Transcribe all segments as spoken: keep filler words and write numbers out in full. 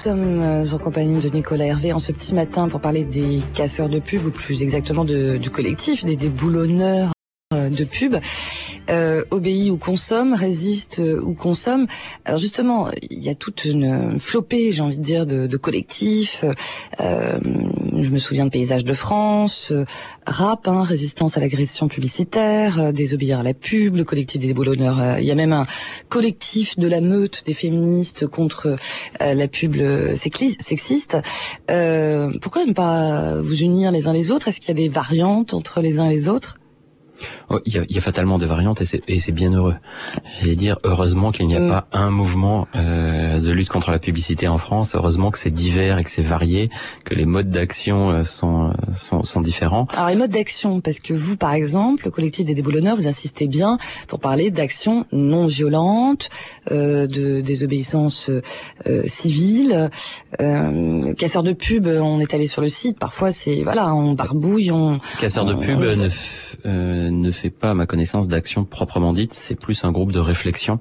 sommes en compagnie de Nicolas Hervé en ce petit matin pour parler des casseurs de pub, ou plus exactement de, du collectif, des déboulonneurs de pub. Euh, obéit ou consomme, résiste ou consomme. Alors justement, il y a toute une flopée, j'ai envie de dire, de, de collectifs. Euh, je me souviens de Paysages de France, euh, Rap, hein, résistance à l'agression publicitaire, euh, désobéir à la pub, le collectif des déboulonneurs. Euh, il y a même un collectif de la meute des féministes contre euh, la pub sexiste. Euh, pourquoi ne pas vous unir les uns les autres? Est-ce qu'il y a des variantes entre les uns et les autres? Oh, il, y a, il y a fatalement des variantes et c'est, et c'est bien heureux. J'allais dire, heureusement qu'il n'y a mmh. pas un mouvement euh, de lutte contre la publicité en France. Heureusement que c'est divers et que c'est varié, que les modes d'action euh, sont, sont, sont différents. Alors les modes d'action, parce que vous, par exemple, le collectif des déboulonneurs, vous insistez bien pour parler d'actions non violentes, euh, de désobéissance euh, civile. Euh, casseurs de pub, on est allé sur le site. Parfois, c'est voilà, on barbouille, on. Casseurs de pub on... ne. Euh, ne fait pas, à ma connaissance, d'action proprement dite. C'est plus un groupe de réflexion.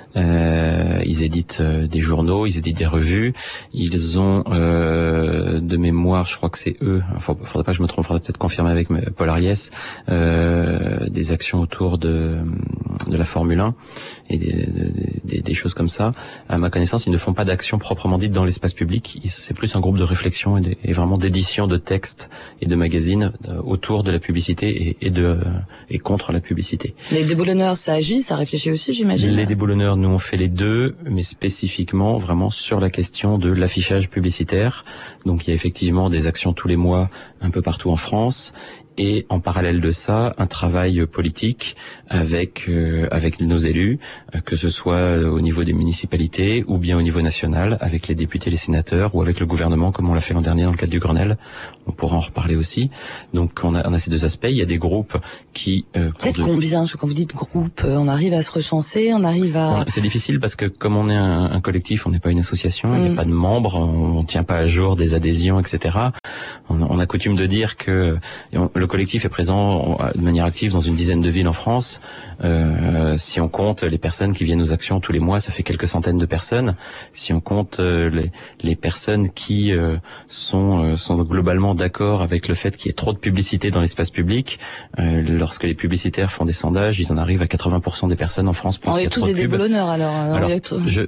Euh, ils éditent euh, des journaux, ils éditent des revues. Ils ont euh, de mémoire, je crois que c'est eux. Il faudrait, faudrait pas que je me trompe, faudrait peut-être confirmer avec Paul Ariès, euh, des actions autour de de la Formule un et des, des, des choses comme ça. À ma connaissance, ils ne font pas d'action proprement dite dans l'espace public. C'est plus un groupe de réflexion et, de, et vraiment d'édition de textes et de magazines autour de la publicité et, et de euh, et contre la publicité. Les déboulonneurs, ça agit, ça réfléchit aussi, j'imagine. Les déboulonneurs, nous on fait les deux, mais spécifiquement vraiment sur la question de l'affichage publicitaire. Donc il y a effectivement des actions tous les mois un peu partout en France. Et en parallèle de ça, un travail politique avec euh, avec nos élus, euh, que ce soit au niveau des municipalités ou bien au niveau national, avec les députés, les sénateurs ou avec le gouvernement, comme on l'a fait l'an dernier dans le cadre du Grenelle. On pourra en reparler aussi. Donc on a, on a ces deux aspects. Il y a des groupes qui... Euh, vous êtes de... combien? Quand vous dites groupe, on arrive à se recenser, on arrive à... C'est difficile parce que comme on est un, un collectif, on n'est pas une association, il mmh. n'y a pas de membres, on ne tient pas à jour des adhésions, et cetera. On, on a coutume de dire que on, le collectif est présent de manière active dans une dizaine de villes en France. Euh, si on compte les personnes qui viennent aux actions tous les mois, ça fait quelques centaines de personnes. Si on compte euh, les, les personnes qui euh, sont, euh, sont globalement d'accord avec le fait qu'il y ait trop de publicité dans l'espace public, euh, lorsque les publicitaires font des sondages, ils en arrivent à quatre-vingts pour cent des personnes en France pensent qu'il y a trop de pubs. On est tous des déboulonneurs alors. alors tout... je...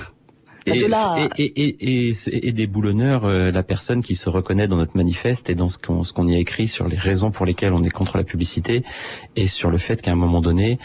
Et, de là... et, et, et, et, et des boulonneurs, euh, la personne qui se reconnaît dans notre manifeste et dans ce qu'on, ce qu'on y a écrit sur les raisons pour lesquelles on est contre la publicité et sur le fait qu'à un moment donné,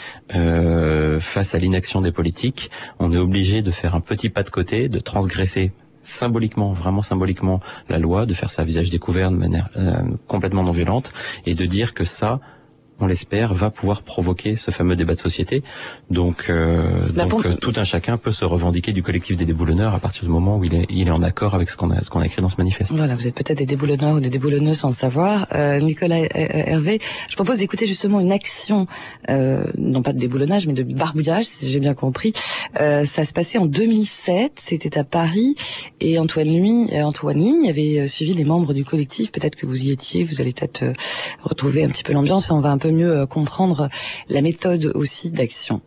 euh, face à l'inaction des politiques, on est obligé de faire un petit pas de côté, de transgresser symboliquement, vraiment symboliquement la loi, de faire ça à visage découvert de manière euh, complètement non violente et de dire que ça, on l'espère, va pouvoir provoquer ce fameux débat de société. Donc, euh, donc pour... tout un chacun peut se revendiquer du collectif des déboulonneurs à partir du moment où il est, il est en accord avec ce qu'on a, ce qu'on a écrit dans ce manifeste. Voilà, vous êtes peut-être des déboulonneurs ou des déboulonneuses sans le savoir. Euh, Nicolas Hervé, je propose d'écouter justement une action, euh, non pas de déboulonnage, mais de barbouillage, si j'ai bien compris. Euh, ça se passait en deux mille sept, c'était à Paris, et Antoine Louis, euh, Antoine Louis avait suivi les membres du collectif. Peut-être que vous y étiez, vous allez peut-être euh, retrouver un petit peu l'ambiance et on va un peu mieux comprendre la méthode aussi d'action.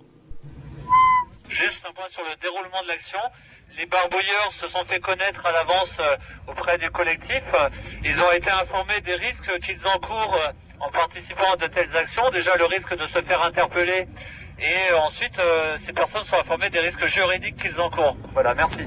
Juste un point sur le déroulement de l'action. Les barbouilleurs se sont fait connaître à l'avance auprès du collectif. Ils ont été informés des risques qu'ils encourent en participant à de telles actions. Déjà le risque de se faire interpeller et ensuite ces personnes sont informées des risques juridiques qu'ils encourent. Voilà, merci.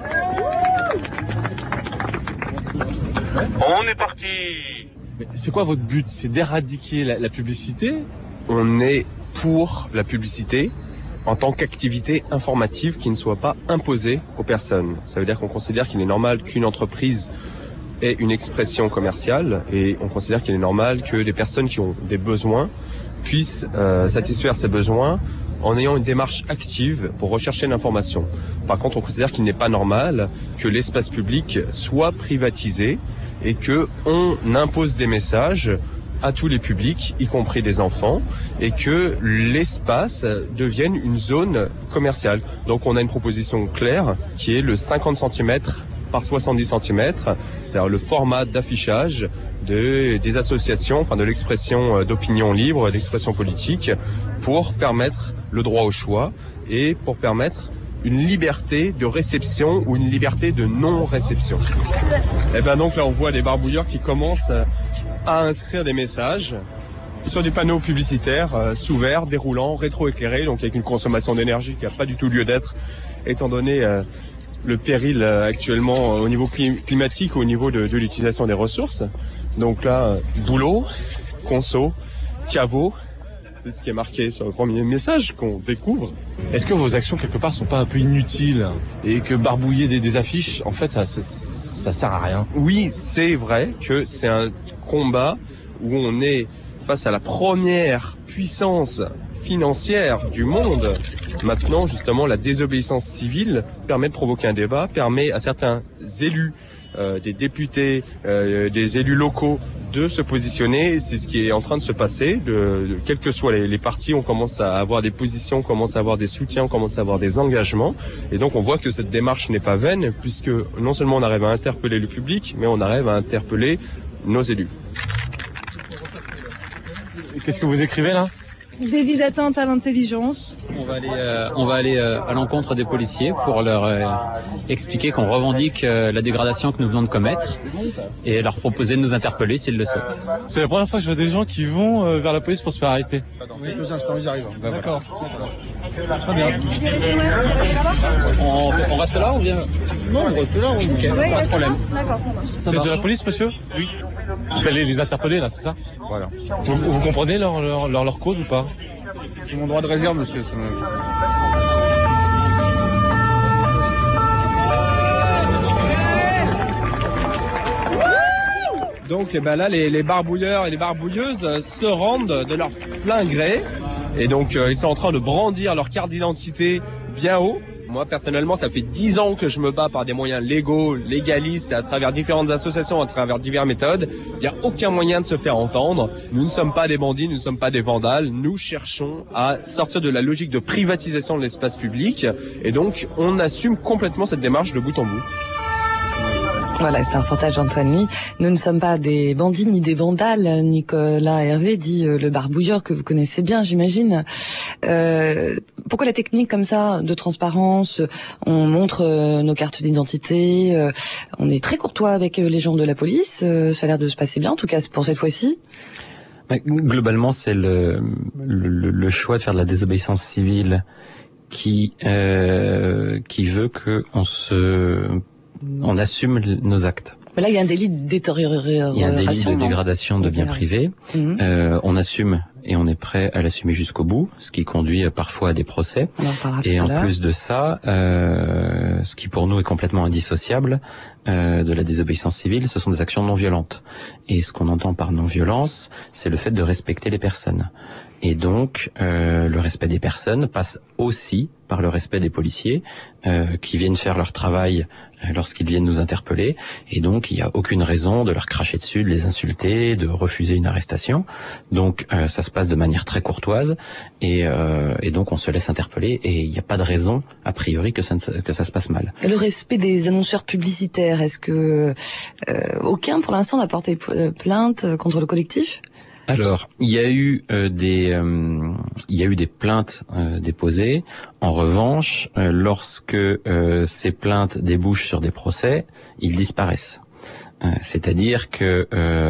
On est parti. C'est quoi votre but? C'est d'éradiquer la, la publicité? On est pour la publicité en tant qu'activité informative qui ne soit pas imposée aux personnes. Ça veut dire qu'on considère qu'il est normal qu'une entreprise ait une expression commerciale et on considère qu'il est normal que les personnes qui ont des besoins puissent euh, satisfaire ces besoins en ayant une démarche active pour rechercher l'information. Par contre, on considère qu'il n'est pas normal que l'espace public soit privatisé et que on impose des messages à tous les publics, y compris des enfants, et que l'espace devienne une zone commerciale. Donc on a une proposition claire qui est le cinquante centimètres par soixante-dix centimètres, c'est-à-dire le format d'affichage de, des associations, enfin de l'expression d'opinion libre, d'expression politique, pour permettre le droit au choix et pour permettre une liberté de réception ou une liberté de non-réception. Et bien donc là on voit des barbouilleurs qui commencent à inscrire des messages sur des panneaux publicitaires euh, sous verre, déroulants, rétroéclairés, donc avec une consommation d'énergie qui n'a pas du tout lieu d'être, étant donné euh, le péril euh, actuellement euh, au niveau clim- climatique, au niveau de, de l'utilisation des ressources. Donc là, euh, boulot, conso, caveau, c'est ce qui est marqué sur le premier message qu'on découvre. Est-ce que vos actions quelque part sont pas un peu inutiles et que barbouiller des, des affiches, en fait, ça, ça, ça sert à rien? Oui, c'est vrai que c'est un combat où on est face à la première puissance financière du monde. Maintenant, justement, la désobéissance civile permet de provoquer un débat, permet à certains élus, euh, des députés, euh, des élus locaux de se positionner. C'est ce qui est en train de se passer. De, de, quels que soient les, les partis, on commence à avoir des positions, on commence à avoir des soutiens, on commence à avoir des engagements. Et donc, on voit que cette démarche n'est pas vaine, puisque non seulement on arrive à interpeller le public, mais on arrive à interpeller nos élus. Qu'est-ce que vous écrivez là? Délit d'atteinte à l'intelligence. On va aller, euh, on va aller euh, à l'encontre des policiers pour leur euh, expliquer qu'on revendique euh, la dégradation que nous venons de commettre et leur proposer de nous interpeller s'ils le souhaitent. C'est la première fois que je vois des gens qui vont euh, vers la police pour se faire arrêter. Oui. Quelques instants, ils arrivent. Ben, D'accord. Voilà. Très bien. On, on reste là ou bien? Non, on reste là. Oui. Okay. Oui, pas de problème. D'accord, ça marche. Vous êtes de la police, monsieur? Oui. Vous allez les interpeller là, c'est ça? Voilà. Vous, vous comprenez leur, leur, leur, leur cause ou pas? C'est mon droit de réserve, monsieur. Ça me... Donc eh ben là, les, les barbouilleurs et les barbouilleuses se rendent de leur plein gré. Et donc euh, ils sont en train de brandir leur carte d'identité bien haut. Moi, personnellement, ça fait dix ans que je me bats par des moyens légaux, légalistes, à travers différentes associations, à travers diverses méthodes. Il n'y a aucun moyen de se faire entendre. Nous ne sommes pas des bandits, nous ne sommes pas des vandales. Nous cherchons à sortir de la logique de privatisation de l'espace public. Et donc, on assume complètement cette démarche de bout en bout. Voilà, c'est un reportage d'Antoine Louis. Nous ne sommes pas des bandits ni des vandales. Nicolas Hervé dit euh, le barbouilleur que vous connaissez bien, j'imagine. Euh, pourquoi la technique comme ça de transparence? On montre euh, nos cartes d'identité. Euh, on est très courtois avec euh, les gens de la police. Euh, ça a l'air de se passer bien, en tout cas pour cette fois-ci. Globalement, c'est le, le, le choix de faire de la désobéissance civile qui euh, qui veut que on se on assume nos actes. Mais là, il y a un délit de détérioration. Il y a un délit de dégradation de biens privés. Mmh. Euh, on assume et on est prêt à l'assumer jusqu'au bout, ce qui conduit parfois à des procès. Et en plus de ça, euh, ce qui pour nous est complètement indissociable euh, de la désobéissance civile, ce sont des actions non violentes. Et ce qu'on entend par non-violence, c'est le fait de respecter les personnes. Et donc, euh, le respect des personnes passe aussi par le respect des policiers euh, qui viennent faire leur travail euh, lorsqu'ils viennent nous interpeller. Et donc, il n'y a aucune raison de leur cracher dessus, de les insulter, de refuser une arrestation. Donc, euh, ça se passe de manière très courtoise. Et, euh, et donc, on se laisse interpeller. Et il n'y a pas de raison, a priori, que ça, ne, que ça se passe mal. Le respect des annonceurs publicitaires, est-ce que euh, aucun, pour l'instant, n'a porté plainte contre le collectif ? Alors, il y a eu euh, des euh, il y a eu des plaintes euh, déposées. En revanche, euh, lorsque euh, ces plaintes débouchent sur des procès, ils disparaissent. Euh, c'est-à-dire que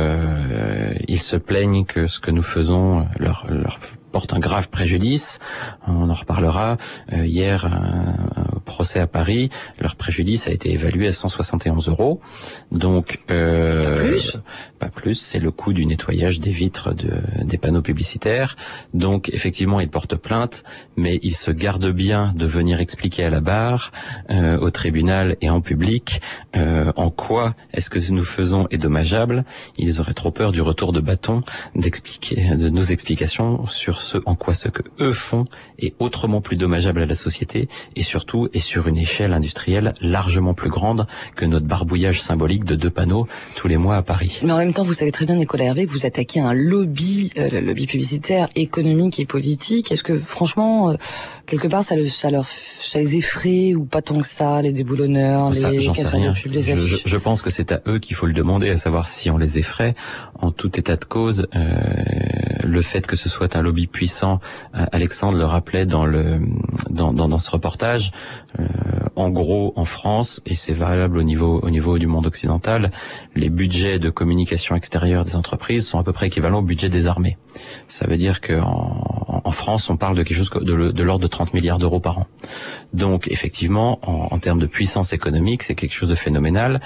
euh, ils se plaignent que ce que nous faisons leur, leur porte un grave préjudice. On en reparlera. Euh, hier, un, un procès à Paris, leur préjudice a été évalué à cent soixante et onze euros. Donc, euh, pas plus, pas plus, c'est le coût du nettoyage des vitres de, des panneaux publicitaires. Donc, effectivement, ils portent plainte, mais ils se gardent bien de venir expliquer à la barre, euh, au tribunal et en public, euh, en quoi est-ce que nous faisons est dommageable. Ils auraient trop peur du retour de bâton d'expliquer, de nos explications sur ce en quoi ce que eux font est autrement plus dommageable à la société et surtout est sur une échelle industrielle largement plus grande que notre barbouillage symbolique de deux panneaux tous les mois à Paris. Mais en même temps, vous savez très bien, Nicolas Hervé, que vous attaquez un lobby, euh, le lobby publicitaire, économique et politique. Est-ce que franchement, euh, quelque part, ça, le, ça leur, ça les effraie ou pas tant que ça, les déboulonneurs, ça, les casseurs de pub, les je, affiches? Je, je pense que c'est à eux qu'il faut le demander, à savoir si on les effraie. En tout état de cause, euh, le fait que ce soit un lobby puissant, euh, Alexandre le rappelait dans le dans dans, dans ce reportage. Euh, en gros, en France, et c'est valable au niveau au niveau du monde occidental, les budgets de communication extérieure des entreprises sont à peu près équivalents au budget des armées. Ça veut dire qu'en en France, on parle de quelque chose de, de l'ordre de trente milliards d'euros par an. Donc, effectivement, en, en termes de puissance économique, c'est quelque chose de phénoménal.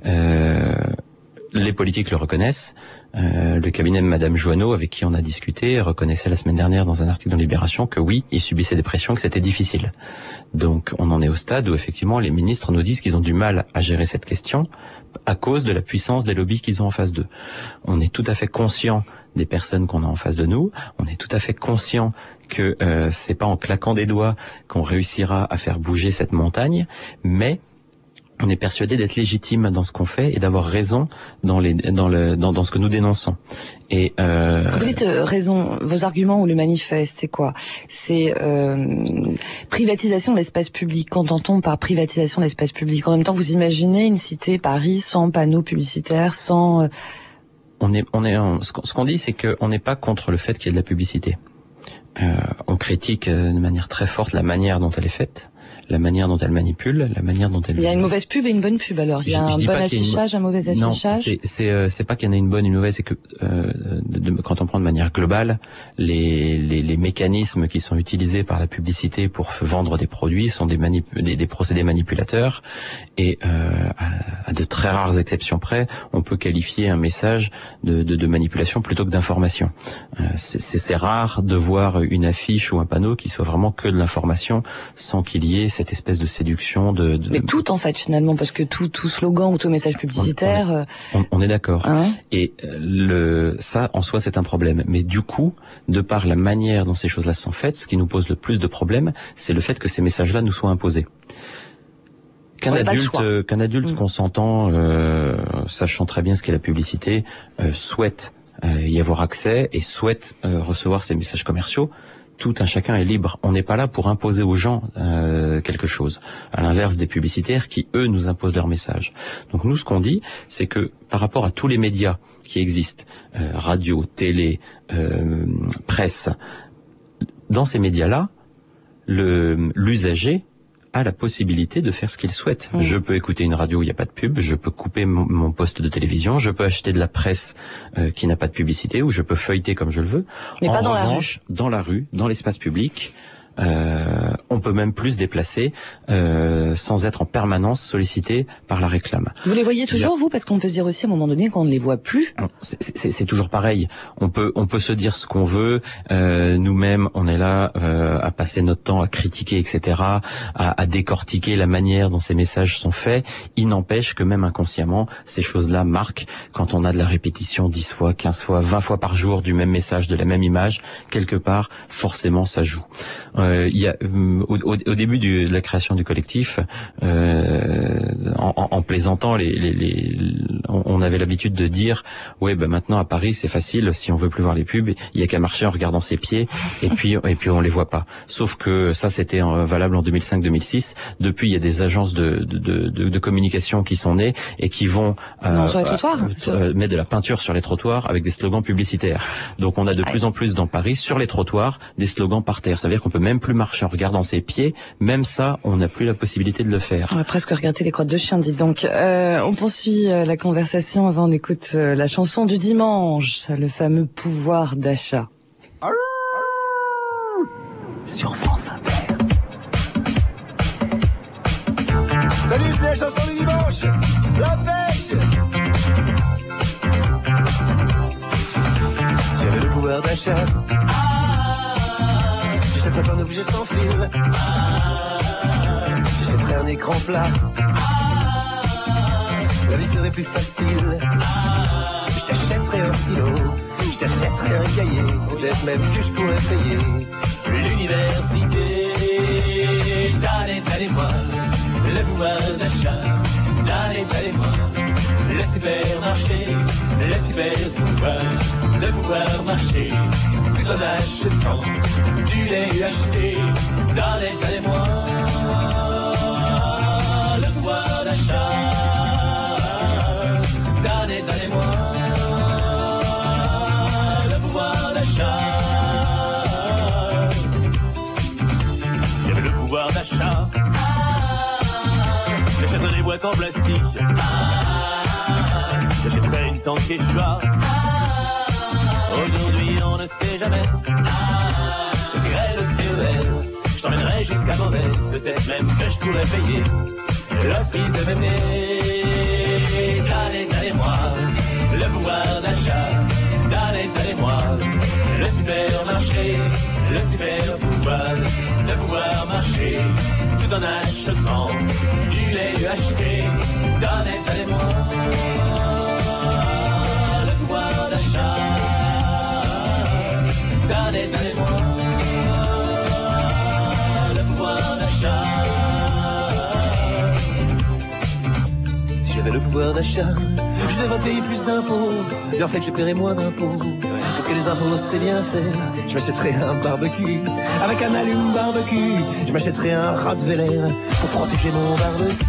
Euh, les politiques le reconnaissent. Euh, le cabinet de Madame Joanneau, avec qui on a discuté, reconnaissait la semaine dernière dans un article dans Libération que oui, ils subissaient des pressions, que c'était difficile. Donc on en est au stade où effectivement les ministres nous disent qu'ils ont du mal à gérer cette question à cause de la puissance des lobbies qu'ils ont en face d'eux. On est tout à fait conscient des personnes qu'on a en face de nous, on est tout à fait conscient que euh, c'est pas en claquant des doigts qu'on réussira à faire bouger cette montagne, mais on est persuadé d'être légitime dans ce qu'on fait et d'avoir raison dans, les, dans, le, dans, dans ce que nous dénonçons. Et euh... Vous dites euh, raison, vos arguments ou le manifeste, c'est quoi? C'est euh, privatisation de l'espace public. Qu'entend-on par privatisation de l'espace public? En même temps, vous imaginez une cité, Paris, sans panneaux publicitaires, sans... Euh... On est, on est, ce qu'on dit, c'est qu'on n'est pas contre le fait qu'il y ait de la publicité. Euh, on critique euh, de manière très forte la manière dont elle est faite, la manière dont elle manipule, la manière dont elle... Il y a une mauvaise pub et une bonne pub, alors. Il y a je, un je bon affichage, une... un mauvais affichage. Non, c'est, c'est, euh, c'est pas qu'il y en a une bonne et une mauvaise, c'est que euh, de, de, quand on prend de manière globale, les, les, les mécanismes qui sont utilisés par la publicité pour vendre des produits sont des, manip- des, des procédés manipulateurs et euh, à, à de très rares exceptions près, on peut qualifier un message de, de, de manipulation plutôt que d'information. Euh, c'est, c'est, c'est rare de voir une affiche ou un panneau qui soit vraiment que de l'information sans qu'il y ait cette espèce de séduction de, de... Mais tout en fait finalement, parce que tout, tout slogan ou tout message publicitaire... On, on, est, on, on est d'accord. Hein et le, ça en soi c'est un problème. Mais du coup, de par la manière dont ces choses-là sont faites, ce qui nous pose le plus de problèmes, c'est le fait que ces messages-là nous soient imposés. Qu'un adulte, euh, qu'un adulte mmh. consentant, euh, sachant très bien ce qu'est la publicité, euh, souhaite euh, y avoir accès et souhaite euh, recevoir ces messages commerciaux, tout un chacun est libre. On n'est pas là pour imposer aux gens euh, quelque chose, à l'inverse des publicitaires qui, eux, nous imposent leurs messages. Donc nous, ce qu'on dit, c'est que par rapport à tous les médias qui existent, euh, radio, télé, euh, presse, dans ces médias-là, le, l'usager a la possibilité de faire ce qu'il souhaite. Mmh. Je peux écouter une radio où il n'y a pas de pub, je peux couper mon, mon poste de télévision, je peux acheter de la presse euh, qui n'a pas de publicité, ou je peux feuilleter comme je le veux. Mais en pas dans revanche, la rue. dans la rue, dans l'espace public, euh, on peut même plus se déplacer euh, sans être en permanence sollicité par la réclame. Vous les voyez toujours, vous? Parce qu'on peut se dire aussi à un moment donné qu'on ne les voit plus. C'est, c'est, c'est toujours pareil. On peut, on peut se dire ce qu'on veut. Euh, nous-mêmes, on est là euh, à passer notre temps à critiquer, et cetera, à, à décortiquer la manière dont ces messages sont faits. Il n'empêche que même inconsciemment, ces choses-là marquent. Quand on a de la répétition dix fois, quinze fois, vingt fois par jour du même message, de la même image, quelque part, forcément, ça joue. Euh, il y a, euh, au, au, au début du, de la création du collectif, euh, en, en, en plaisantant, les, les, les, on avait l'habitude de dire, ouais, ben maintenant à Paris c'est facile, si on veut plus voir les pubs, il y a qu'à marcher en regardant ses pieds, et puis et puis on les voit pas. Sauf que ça c'était valable en deux mille cinq deux mille six. Depuis, il y a des agences de de, de, de communication qui sont nées et qui vont euh, non, sur les trottoirs, euh, mettre de la peinture sur les trottoirs avec des slogans publicitaires. Donc on a de plus en plus dans Paris sur les trottoirs des slogans par terre. Ça veut dire qu'on peut même plus marcher en regardant ses pieds. Même ça, on n'a plus la possibilité de le faire. On va presque regarder les crottes de chien, dites donc. Euh, on poursuit euh, la conversation avant on écoute euh, la chanson du dimanche, le fameux pouvoir d'achat. Sur France Inter. Salut, c'est la chanson du dimanche. La pêche. Si j'avais le pouvoir d'achat, j'achèterais plein d'objets sans fil. J'achèterais un écran plat. La vie serait plus facile. Je t'achèterais un stylo, je t'achèterais un cahier, peut-être même que je pourrais payer l'université. Donnez, donnez-moi le pouvoir d'achat. Donnez, donnez-moi le supermarché, le super pouvoir, le pouvoir marché. Tout en achetant du lait acheté. Donnez, donnez-moi le pouvoir d'achat. Donnez, donnez-moi le pouvoir d'achat. boîte en plastique. Ah, j'achèterai une tank Quechua. Aujourd'hui on ne sait jamais. Ah, je te dirai le T O L. Je t'emmènerai jusqu'à Beauvais. Peut-être même que je pourrais payer l'hospice de bébé. Dallez, dallez-moi le pouvoir d'achat. Dallez, dallez-moi le supermarché. Le super pouvoir de pouvoir marcher tout en achetant du lait U H T. Donnez, donnez-moi le pouvoir d'achat. Donnez, donnez-moi le pouvoir d'achat. Si j'avais le pouvoir d'achat, je devrais payer plus d'impôts. Mais en fait, je paierais moins d'impôts. Parce que les impôts, c'est bien faire. Je m'achèterais un barbecue avec un allume barbecue. Je m'achèterais un Rottweiler pour protéger mon barbecue.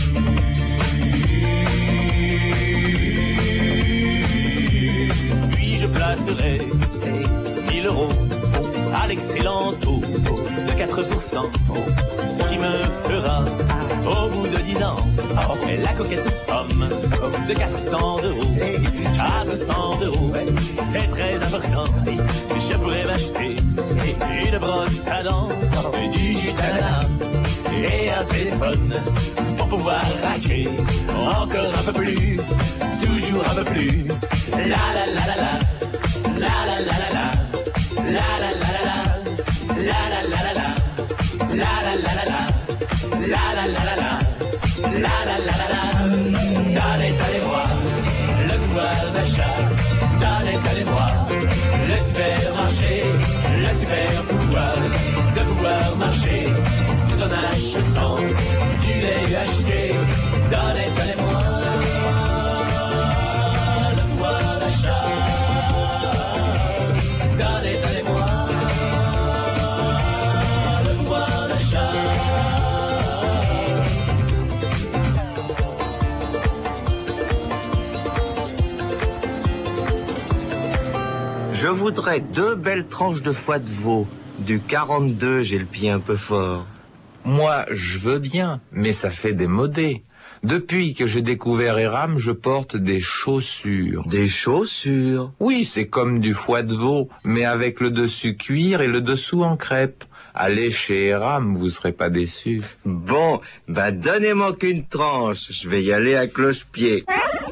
Puis je placerai mille euros à l'excellent taux de quatre pour cent. Ce qui me fera, au bout de dix ans, la coquette somme de quatre cents euros. quatre cents euros, c'est très important. Je pourrais m'acheter une brosse à dents, du jus d'ananas et un téléphone pour pouvoir raquer encore un peu plus, toujours un peu plus. La la la la la, la la la la la, la la la la la, la la la la la, la la la la la, la la la la la, la la la la la. Donnez, donnez-moi le pouvoir d'achat. Donnez, donnez-moi le supermarché, le super pouvoir de pouvoir marcher tout en achetant du lait U H T. Donnez, donnez-moi le pouvoir d'achat. Donnez, donnez-moi le pouvoir d'achat. Je voudrais deux belles tranches de foie de veau. Du quarante-deux, j'ai le pied un peu fort. Moi, je veux bien, mais ça fait démodé. Depuis que j'ai découvert Eram, je porte des chaussures. Des chaussures? Oui, c'est comme du foie de veau, mais avec le dessus cuir et le dessous en crêpe. Allez chez Eram, vous serez pas déçus. Bon, bah donnez-moi qu'une tranche. Je vais y aller à cloche-pied.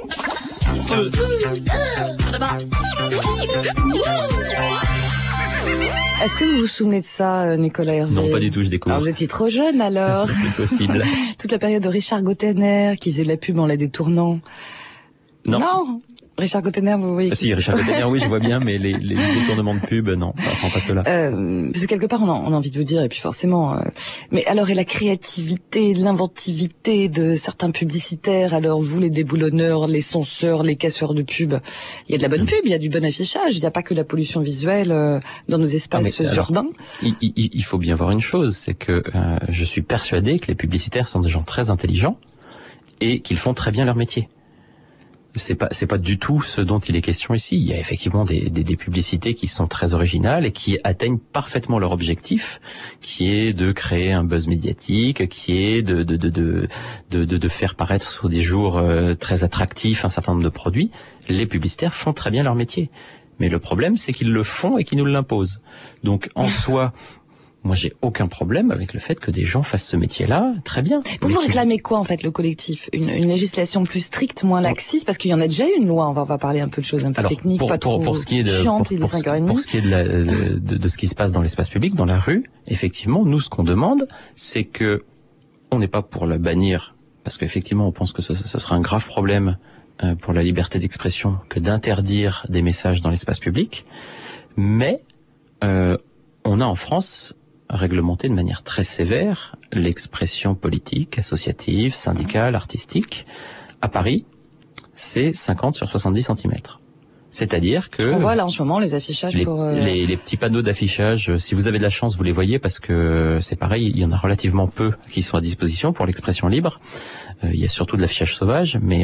Est-ce que vous vous souvenez de ça, Nicolas Hervé? Non, pas du tout, je découvre. Alors, vous étiez trop jeune, alors. C'est possible. Toute la période de Richard Gottener, qui faisait de la pub en la détournant. Non. Non. Richard Gottener, vous voyez. Ah, si, Richard Gottener, oui, je vois bien, mais les, les détournements de pub, non, pas, pas cela. Euh, parce que quelque part, on a, on a envie de vous dire, et puis forcément. Euh, mais alors, et la créativité, l'inventivité de certains publicitaires? Alors, vous, les déboulonneurs, les censeurs, les casseurs de pub, il y a de la bonne pub, il y a du bon affichage, il n'y a pas que la pollution visuelle euh, dans nos espaces ah, mais, urbains. Alors, il, il, il faut bien voir une chose, c'est que euh, je suis persuadé que les publicitaires sont des gens très intelligents et qu'ils font très bien leur métier. C'est pas, c'est pas du tout ce dont il est question ici. Il y a effectivement des, des, des publicités qui sont très originales et qui atteignent parfaitement leur objectif, qui est de créer un buzz médiatique, qui est de, de, de, de, de, de, de faire paraître sur des jours euh, très attractifs un certain nombre de produits. Les publicitaires font très bien leur métier. Mais le problème, c'est qu'ils le font et qu'ils nous l'imposent. Donc, en soi, moi, j'ai aucun problème avec le fait que des gens fassent ce métier-là, très bien. Vous vous réclamez quoi, en fait, le collectif? une, une législation plus stricte, moins laxiste? Parce qu'il y en a déjà une loi, on va, on va parler un peu de choses un peu Alors, techniques, pour, pas pour, trop pour ce qui est de, chiantes, pour, il est cinq heures trente. Pour ce qui est de, la, de, de ce qui se passe dans l'espace public, dans la rue, effectivement, nous, ce qu'on demande, c'est que on n'est pas pour la bannir, parce qu'effectivement, on pense que ce, ce sera un grave problème euh, pour la liberté d'expression que d'interdire des messages dans l'espace public, mais euh, on a en France réglementer de manière très sévère l'expression politique, associative, syndicale, artistique. À Paris, c'est cinquante sur soixante-dix centimètres. C'est-à-dire que... On voit là en ce moment les affichages les, pour... Euh... Les, les petits panneaux d'affichage, si vous avez de la chance, vous les voyez parce que c'est pareil, il y en a relativement peu qui sont à disposition pour l'expression libre. Euh, il y a surtout de l'affichage sauvage, mais euh,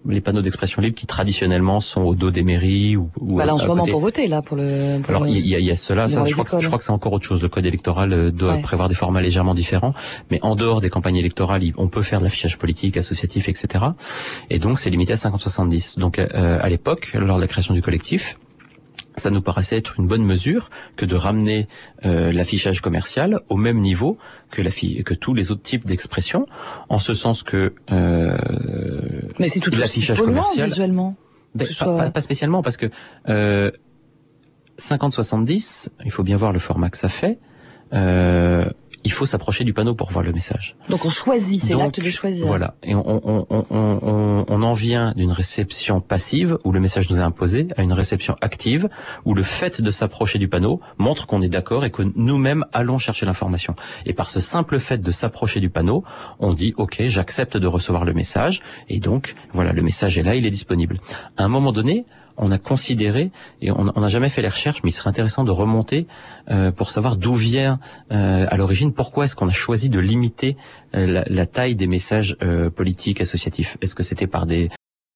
les panneaux d'expression libre qui traditionnellement sont au dos des mairies ou, ou bah là, en ce moment côté. Pour voter là pour le. Pour Alors le... il y a, il y a cela, ça, je crois, que, je crois que c'est encore autre chose. Le code électoral doit ouais. prévoir des formats légèrement différents, mais en dehors des campagnes électorales, on peut faire de l'affichage politique, associatif, et cetera. Et donc c'est limité à cinquante soixante-dix. Donc euh, à l'époque, lors de la création du collectif, ça nous paraissait être une bonne mesure que de ramener euh, l'affichage commercial au même niveau que, la que tous les autres types d'expression, en ce sens que euh, mais c'est tout l'affichage commercial visuellement. Ben, soit... pas, pas spécialement, parce que euh, cinquante soixante-dix, il faut bien voir le format que ça fait. Euh, il faut s'approcher du panneau pour voir le message. Donc on choisit, c'est l'acte de choisir. Voilà, et on, on, on, on, on en vient d'une réception passive, où le message nous est imposé, à une réception active, où le fait de s'approcher du panneau montre qu'on est d'accord et que nous-mêmes allons chercher l'information. Et par ce simple fait de s'approcher du panneau, on dit « Ok, j'accepte de recevoir le message », et donc, voilà, le message est là, il est disponible. À un moment donné, on a considéré, et on n'a jamais fait les recherches, mais il serait intéressant de remonter euh, pour savoir d'où vient euh, à l'origine, pourquoi est-ce qu'on a choisi de limiter euh, la, la taille des messages euh, politiques associatifs. Est-ce que c'était par des...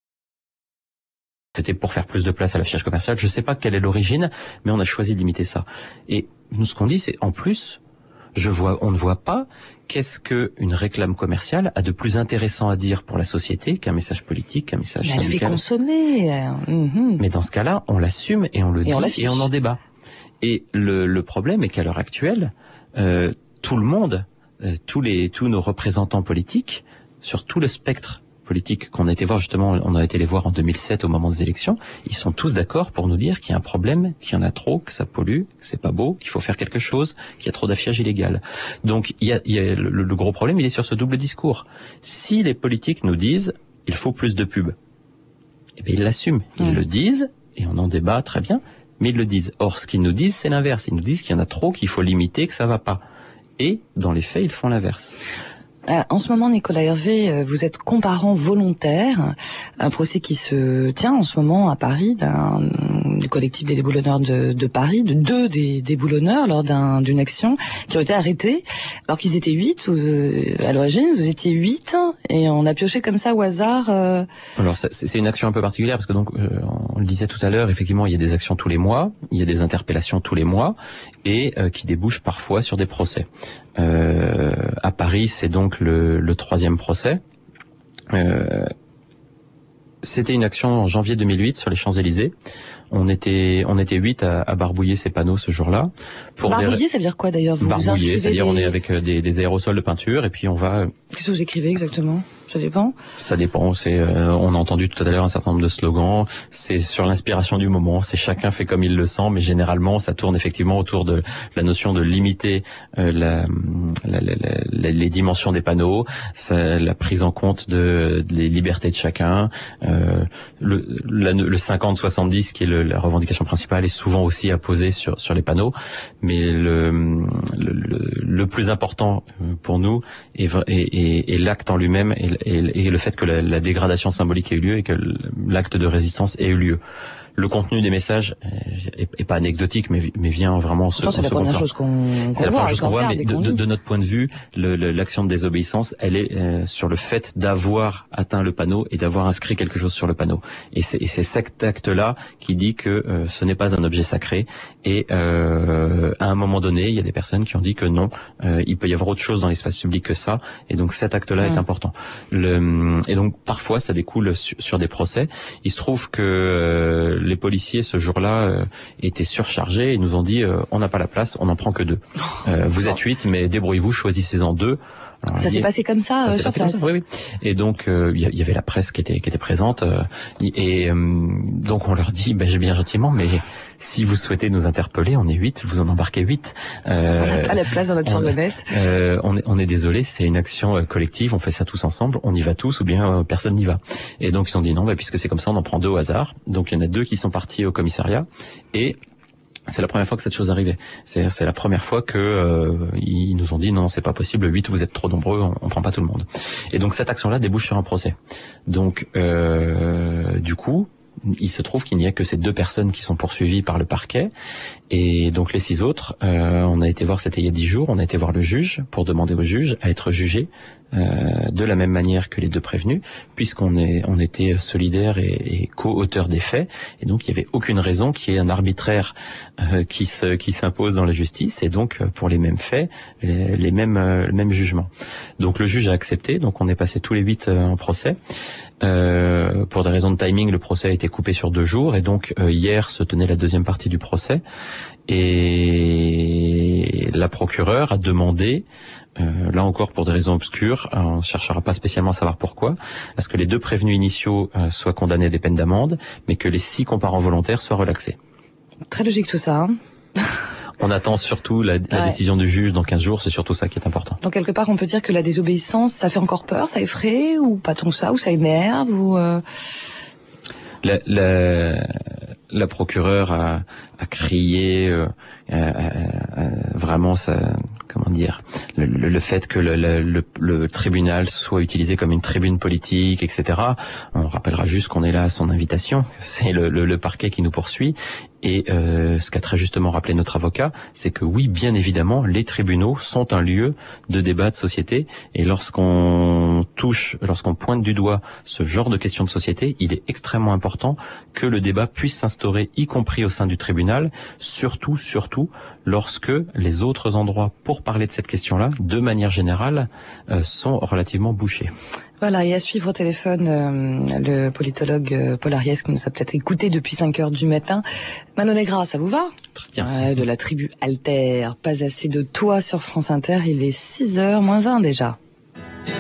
C'était pour faire plus de place à l'affichage commercial. Je ne sais pas quelle est l'origine, mais on a choisi de limiter ça. Et nous, ce qu'on dit, c'est en plus... Je vois, on ne voit pas qu'est-ce qu'une réclame commerciale a de plus intéressant à dire pour la société qu'un message politique, qu'un message mais syndical. Elle fait consommer. Mmh. Mais dans ce cas-là, on l'assume et on le et dit on et on en débat. Et le, le problème est qu'à l'heure actuelle, euh, tout le monde, euh, tous les, tous nos représentants politiques, sur tout le spectre politique qu'on a été voir justement, on a été les voir en deux mille sept au moment des élections, ils sont tous d'accord pour nous dire qu'il y a un problème, qu'il y en a trop, que ça pollue, que c'est pas beau, qu'il faut faire quelque chose, qu'il y a trop d'affichage illégal. Donc il y a, il y a le, le gros problème, il est sur ce double discours. Si les politiques nous disent il faut plus de pubs, eh bien ils l'assument, ils mmh. le disent et on en débat très bien, mais ils le disent. Or ce qu'ils nous disent c'est l'inverse, ils nous disent qu'il y en a trop, qu'il faut limiter, que ça va pas. Et dans les faits ils font l'inverse. Euh, en ce moment, Nicolas Hervé, vous êtes comparant volontaire, un procès qui se tient en ce moment à Paris, d'un, du collectif des déboulonneurs de, de Paris, de deux des déboulonneurs lors d'un, d'une action qui ont été arrêtés, alors qu'ils étaient huit vous, euh, à l'origine, vous étiez huit, et on a pioché comme ça au hasard. Euh... Alors c'est, c'est une action un peu particulière, parce que donc, euh, on le disait tout à l'heure, effectivement, il y a des actions tous les mois, il y a des interpellations tous les mois, et euh, qui débouchent parfois sur des procès. Euh, à Paris, c'est donc le, le troisième procès. Euh, c'était une action en janvier deux mille huit sur les Champs-Élysées. On était, on était huit à, à barbouiller ces panneaux ce jour-là. Pour barbouiller, des... ça veut dire quoi d'ailleurs? Vous Barbouiller, vous c'est-à-dire des... on est avec des, des aérosols de peinture et puis on va... Qu'est-ce que vous écrivez exactement? Ça dépend. Ça dépend. C'est, euh, on a entendu tout à l'heure un certain nombre de slogans. C'est sur l'inspiration du moment. C'est chacun fait comme il le sent, mais généralement, ça tourne effectivement autour de la notion de limiter euh, la, la, la, la, les dimensions des panneaux, ça, la prise en compte de, de les libertés de chacun. Euh, le, la, le cinquante soixante-dix, qui est le, la revendication principale, est souvent aussi apposée sur sur les panneaux. Mais le, le, le, le plus important pour nous est, est, est, est l'acte en lui-même. Et, Et, et le fait que la, la dégradation symbolique ait eu lieu et que l'acte de résistance ait eu lieu. Le contenu des messages est, est pas anecdotique, mais, mais vient vraiment en second plan. C'est la première chose qu'on, c'est la première chose qu'on voit, mais de, de, de notre point de vue, le, le, l'action de désobéissance, elle est euh, sur le fait d'avoir atteint le panneau et d'avoir inscrit quelque chose sur le panneau. Et c'est, et c'est cet acte-là qui dit que euh, ce n'est pas un objet sacré. Et euh, à un moment donné, il y a des personnes qui ont dit que non, euh, il peut y avoir autre chose dans l'espace public que ça. Et donc cet acte-là mmh. est important. Le, et donc parfois, ça découle sur, sur des procès. Il se trouve que euh, les policiers ce jour-là euh, étaient surchargés et nous ont dit euh, on n'a pas la place, on n'en prend que deux. Euh, vous êtes huit, mais débrouillez-vous, choisissez-en deux. Alors, ça dit, s'est passé comme ça, ça euh, sur place. Ça, oui, oui. Et donc il euh, y, y avait la presse qui était qui était présente euh, et euh, donc on leur dit, ben, bien gentiment, mais si vous souhaitez nous interpeller, on est huit, vous en embarquez huit. Euh, on n'a pas la place dans notre fourgonnette. Euh, on est on est désolé, c'est une action euh, collective, on fait ça tous ensemble, on y va tous ou bien euh, personne n'y va. Et donc ils ont dit non, bah, puisque c'est comme ça, on en prend deux au hasard. Donc il y en a deux qui sont partis au commissariat et c'est la première fois que cette chose arrivait. C'est, c'est la première fois que euh, ils nous ont dit non, c'est pas possible, huit, vous êtes trop nombreux, on, on prend pas tout le monde. Et donc cette action-là débouche sur un procès. Donc euh, du coup, il se trouve qu'il n'y a que ces deux personnes qui sont poursuivies par le parquet. Et donc les six autres, euh, on a été voir, c'était il y a dix jours, on a été voir le juge pour demander au juge à être jugé euh, de la même manière que les deux prévenus, puisqu'on est, on était solidaires et, et co-auteurs des faits. Et donc il n'y avait aucune raison qu'il y ait un arbitraire euh, qui se, qui s'impose dans la justice. Et donc pour les mêmes faits, les, les mêmes, euh, le même jugement. Donc le juge a accepté. Donc on est passé tous les huit euh, en procès. Euh, pour des raisons de timing, le procès a été coupé sur deux jours et donc euh, hier se tenait la deuxième partie du procès et la procureure a demandé, euh, là encore pour des raisons obscures, on ne cherchera pas spécialement à savoir pourquoi, à ce que les deux prévenus initiaux euh, soient condamnés à des peines d'amende, mais que les six comparants volontaires soient relaxés. Très logique tout ça. Hein. On attend surtout la, la ouais. décision du juge dans quinze jours, c'est surtout ça qui est important. Donc quelque part, on peut dire que la désobéissance, ça fait encore peur, ça effraie, ou pas tant que ça, ou ça énerve, ou... Euh... La, la, la procureure a, a crié euh, a, a, a, vraiment ça, comment dire, le, le, le fait que le, le, le, le tribunal soit utilisé comme une tribune politique, et cetera. On rappellera juste qu'on est là à son invitation, c'est le, le, le parquet qui nous poursuit. Et euh, ce qu'a très justement rappelé notre avocat, c'est que oui, bien évidemment, les tribunaux sont un lieu de débat de société. Et lorsqu'on touche, lorsqu'on pointe du doigt ce genre de questions de société, il est extrêmement important que le débat puisse s'instaurer, y compris au sein du tribunal, surtout, surtout, lorsque les autres endroits pour parler de cette question-là, de manière générale, euh, sont relativement bouchés. Voilà, et à suivre au téléphone euh, le politologue euh, Paul Ariès qui nous a peut-être écouté depuis cinq heures du matin. Manon Negra, ça vous va? Très bien. Ouais, de la tribu Alter, pas assez de toi sur France Inter, il est six heures moins vingt déjà.